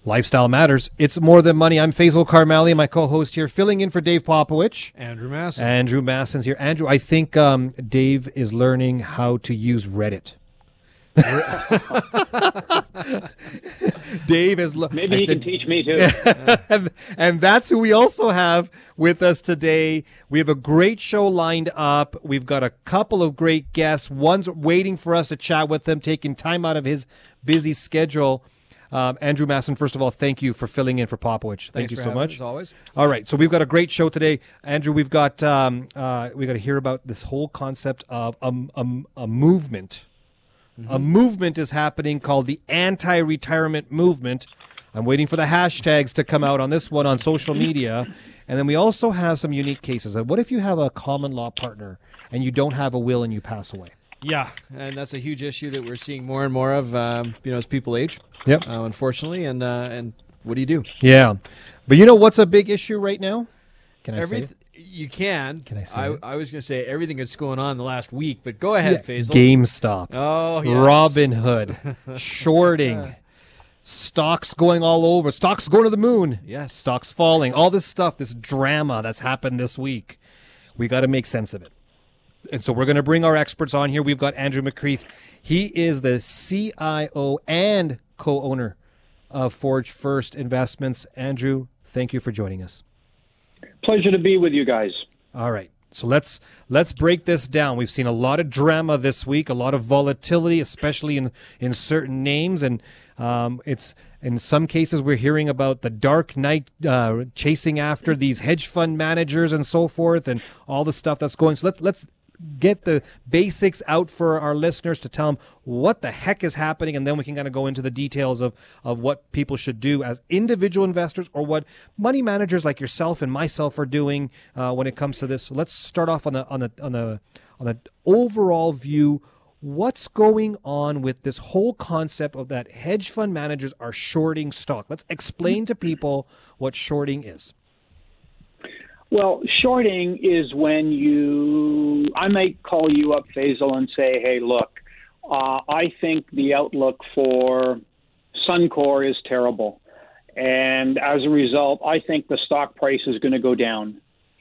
Lifestyle matters. It's more than money. I'm Faisal Karmali, my co-host here, filling in for Dave Popowich. Andrew Masson. Andrew Masson's here. Andrew, I think Dave is learning how to use Reddit. Dave is. Maybe he can teach me too. and that's who we also have with us today. We have a great show lined up. We've got a couple of great guests. One's waiting for us to chat with them, taking time out of his busy schedule. Andrew Masson, first of all, thank you for filling in for Popowich. Thank you so much. As always. All right, so we've got a great show today, Andrew. We've got we got to hear about this whole concept of a movement. Mm-hmm. A movement is happening called the anti-retirement movement. I'm waiting for the hashtags to come out on this one on social media. And then we also have some unique cases. What if you have a common law partner and you don't have a will and you pass away? Yeah, and that's a huge issue that we're seeing more and more of, as people age. Yep. Unfortunately, and what do you do? Yeah, but you know what's a big issue right now? Can I say it? You can. Can I say it? I was going to say everything that's going on the last week, but go ahead, Faisal. GameStop. Oh, yes. Robinhood. Shorting. Stocks going all over. Stocks going to the moon. Yes. Stocks falling. All this stuff, this drama that's happened this week. We got to make sense of it. And so we're going to bring our experts on here. We've got Andrew McCreath. He is the CIO and co-owner of Forge First Investments. Andrew, thank you for joining us. Pleasure to be with you guys. All right. So let's break this down. We've seen a lot of drama this week, a lot of volatility, especially in certain names. And it's in some cases we're hearing about the dark night chasing after these hedge fund managers and so forth and all the stuff that's going. So let's get the basics out for our listeners to tell them what the heck is happening, and then we can kind of go into the details of what people should do as individual investors or what money managers like yourself and myself are doing when it comes to this. So let's start off on the overall view. What's going on with this whole concept of that hedge fund managers are shorting stock? Let's explain to people what shorting is. Well, shorting is when I might call you up, Faisal, and say, hey, look, I think the outlook for Suncor is terrible. And as a result, I think the stock price is going to go down.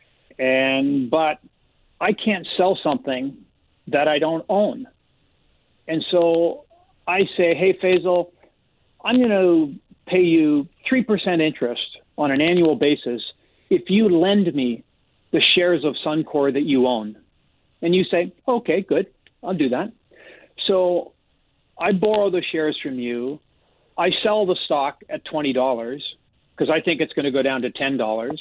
But I can't sell something that I don't own. And so I say, hey, Faisal, I'm going to pay you 3% interest on an annual basis if you lend me the shares of Suncor that you own. And you say, okay, good, I'll do that. So I borrow the shares from you. I sell the stock at $20 because I think it's going to go down to $10.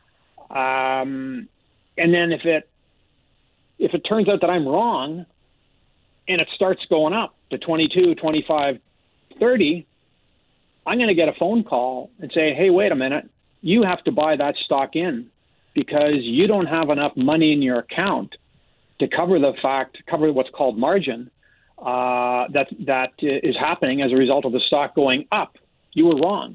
And then if it turns out that I'm wrong and it starts going up to 22, 25, 30, I'm going to get a phone call and say, hey, wait a minute. You have to buy that stock in because you don't have enough money in your account to cover what's called margin that is happening as a result of the stock going up. You were wrong.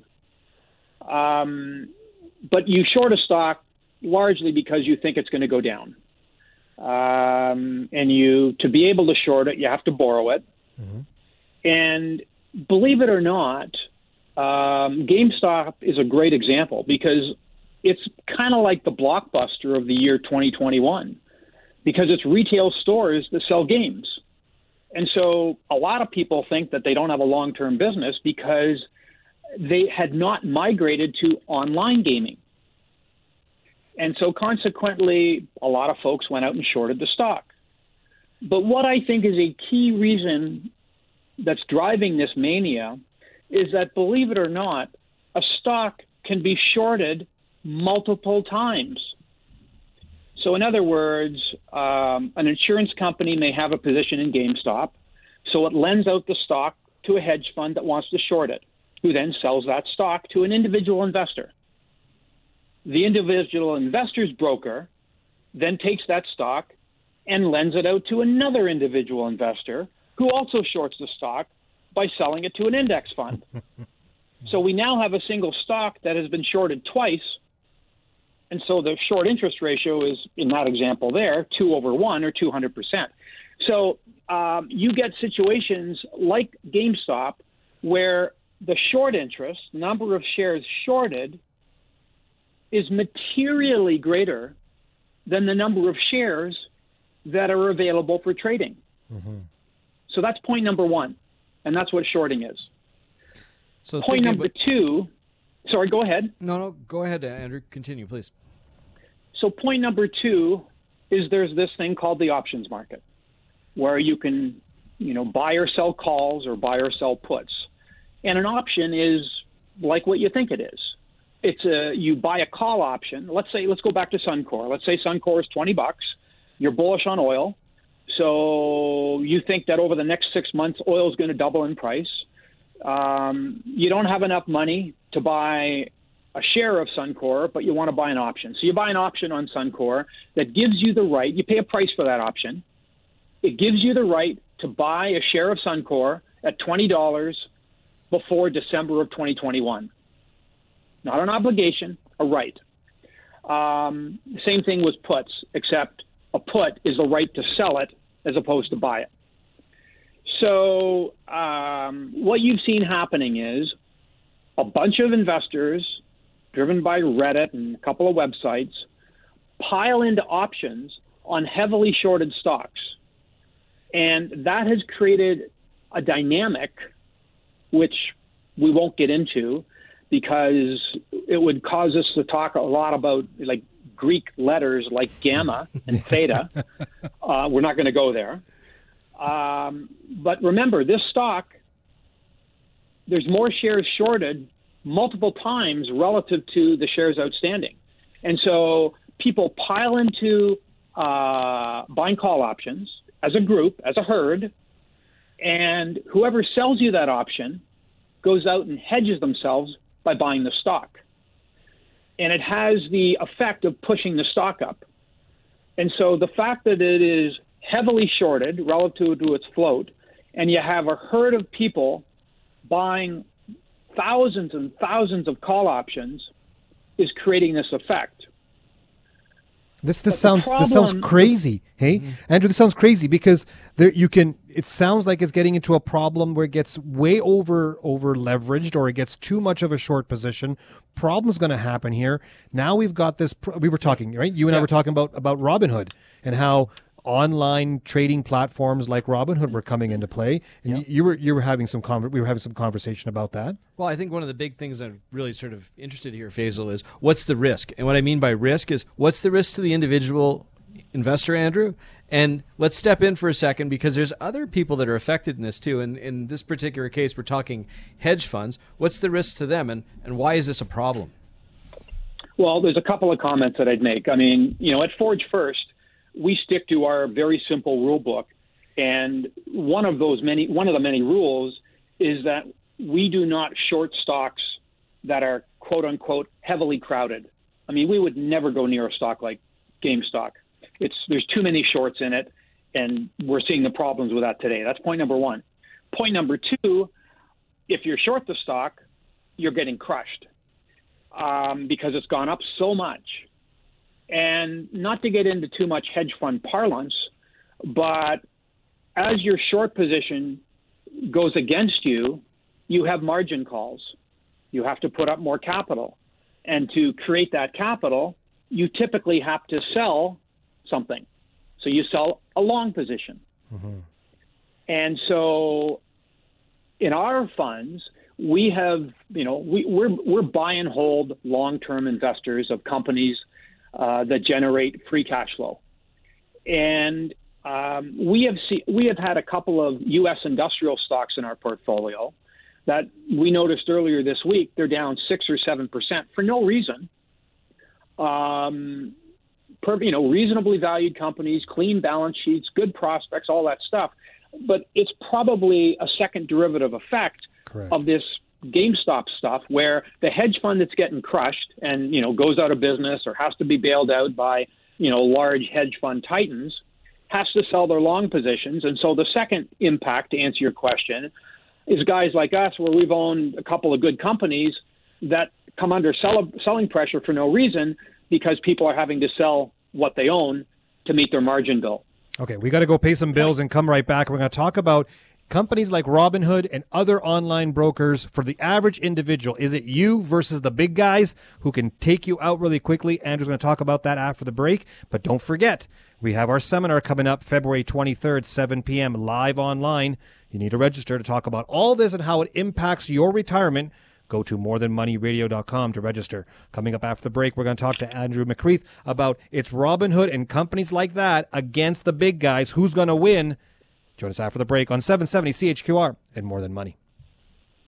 But you short a stock largely because you think it's going to go down. And to be able to short it, you have to borrow it. Mm-hmm. And believe it or not, GameStop is a great example because it's kind of like the Blockbuster of the year 2021 because it's retail stores that sell games. And so a lot of people think that they don't have a long-term business because they had not migrated to online gaming. And so consequently, a lot of folks went out and shorted the stock. But what I think is a key reason that's driving this mania is that, believe it or not, a stock can be shorted multiple times. So in other words, an insurance company may have a position in GameStop, so it lends out the stock to a hedge fund that wants to short it, who then sells that stock to an individual investor. The individual investor's broker then takes that stock and lends it out to another individual investor who also shorts the stock by selling it to an index fund. So we now have a single stock that has been shorted twice. And so the short interest ratio is, in that example there, 2/1 or 200%. So you get situations like GameStop where the short interest, number of shares shorted, is materially greater than the number of shares that are available for trading. Mm-hmm. So that's point number one, and that's what shorting is. So point number two, sorry, go ahead. No, go ahead, Andrew. Continue, please. So point number two is there's this thing called the options market, where you can, buy or sell calls or buy or sell puts. And an option is like what you think it is. You buy a call option. Let's go back to Suncor. Let's say Suncor is $20. You're bullish on oil. So you think that over the next 6 months, oil is going to double in price. You don't have enough money to buy a share of Suncor, but you want to buy an option. So you buy an option on Suncor that gives you the right. You pay a price for that option. It gives you the right to buy a share of Suncor at $20 before December of 2021. Not an obligation, a right. The same thing with puts, except a put is the right to sell it as opposed to buy it. So what you've seen happening is a bunch of investors, driven by Reddit and a couple of websites, pile into options on heavily shorted stocks. And that has created a dynamic, which we won't get into because it would cause us to talk a lot about like Greek letters like gamma and theta. We're not going to go there. But remember, this stock, there's more shares shorted multiple times relative to the shares outstanding. And so people pile into buying call options as a group, as a herd, and whoever sells you that option goes out and hedges themselves by buying the stock. And it has the effect of pushing the stock up. And so the fact that it is heavily shorted relative to its float, and you have a herd of people buying thousands and thousands of call options is creating this effect. This sounds crazy. Hey, Andrew, this sounds crazy because it sounds like it's getting into a problem where it gets way over leveraged, or it gets too much of a short position. Problem's going to happen here. Now we've got this. We were talking, right? You and I were talking about Robinhood and how online trading platforms like Robinhood were coming into play, and we were having some conversation about that. Well, I think one of the big things I'm really sort of interested here, Faisal, is what's the risk? And what I mean by risk is what's the risk to the individual investor, Andrew? And let's step in for a second because there's other people that are affected in this too. And in this particular case, we're talking hedge funds. What's the risk to them, and why is this a problem? Well, there's a couple of comments that I'd make. I mean, at Forge First, we stick to our very simple rule book. And one of the many rules is that we do not short stocks that are quote unquote heavily crowded. I mean, we would never go near a stock like GameStop. There's too many shorts in it, and we're seeing the problems with that today. That's point number one. Point number two, if you're short the stock, you're getting crushed because it's gone up so much. And not to get into too much hedge fund parlance, but as your short position goes against you, you have margin calls. You have to put up more capital. And to create that capital, you typically have to sell something. So you sell a long position. Mm-hmm. And so in our funds, we have, we're buy and hold long-term investors of companies that generate free cash flow. And we have had a couple of U.S. industrial stocks in our portfolio that we noticed earlier this week. They're down 6 or 7% for no reason. Reasonably valued companies, clean balance sheets, good prospects, all that stuff. But it's probably a second derivative effect of this GameStop stuff, where the hedge fund that's getting crushed and goes out of business or has to be bailed out by large hedge fund titans has to sell their long positions. And so the second impact, to answer your question, is guys like us, where we've owned a couple of good companies that come under selling pressure for no reason because people are having to sell what they own to meet their margin bill. Okay, we got to go pay some bills and come right back. We're going to talk about companies like Robinhood and other online brokers, for the average individual, is it you versus the big guys who can take you out really quickly? Andrew's going to talk about that after the break. But don't forget, we have our seminar coming up February 23rd, 7 p.m. live online. You need to register to talk about all this and how it impacts your retirement. Go to morethanmoneyradio.com to register. Coming up after the break, we're going to talk to Andrew McCreath about it's Robinhood and companies like that against the big guys. Who's going to win? Join us after the break on 770 CHQR and More Than Money.